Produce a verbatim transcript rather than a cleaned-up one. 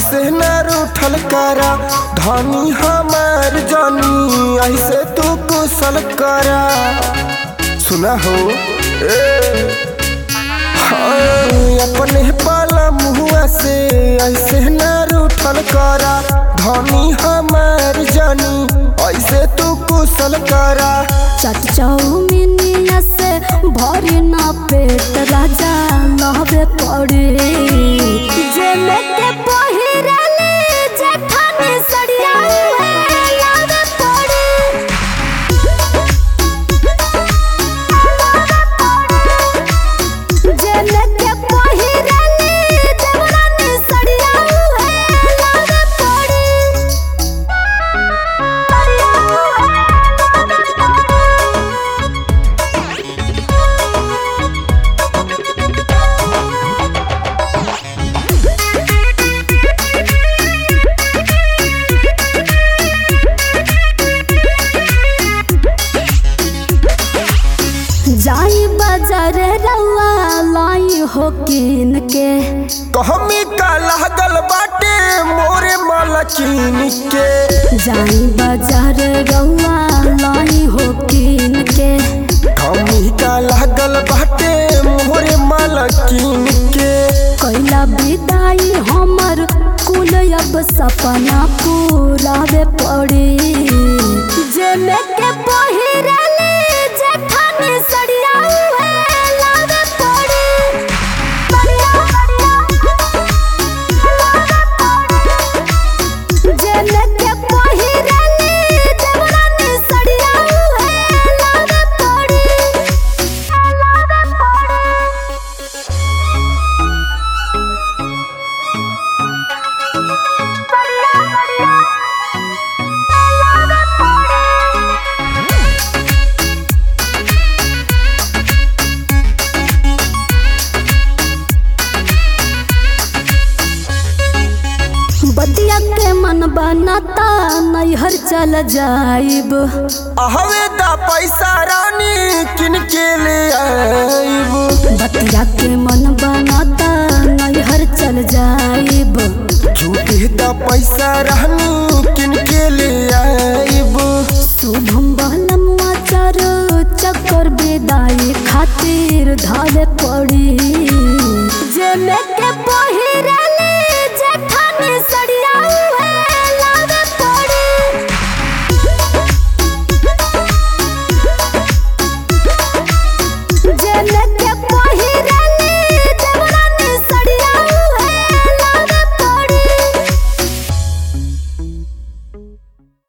ऐसे न रूठल करा धनी हमार जानी ऐसे तू कुशल करा सुना हो ए हाँ, अपने पाला मुहुआ से ऐसे न रूठल करा धनी हमार जानी ऐसे तू कुशल करा चट चाउमीनिया से भरी ना पेट राजा लहबे पड़े जे लेके पहिरले जेठानी सड़िया लहबे पड़े जे लेके पहिरले देवरानी सड़िया लहबे पड़े जाई बाजार रवा लाई हो किन के कहमी का लागल बाटे मोरे माला चीन के जाई बाजार रवा लाई हो किन के कहमी का लागल बाटे मोरे माला चीन के कैला विदाई हमर कुल अब सपना पूरावे पड़ी जे लेके पहिरले जेठानी सड़िया लहबे पड़ी जे लेके पहिरले देवरानी सड़िया लहबे पड़ी बतिया के मन बनाता नैहर चल जाइब हवे दा पैसा रानी किन के ले आइब बतिया के मन बनाता नैहर चल जाइब झूठे दा पैसा रानी किन के ले आइब शुभम बहलमुआ चार चक्कर विदाई खातिर धारे पड़ी जे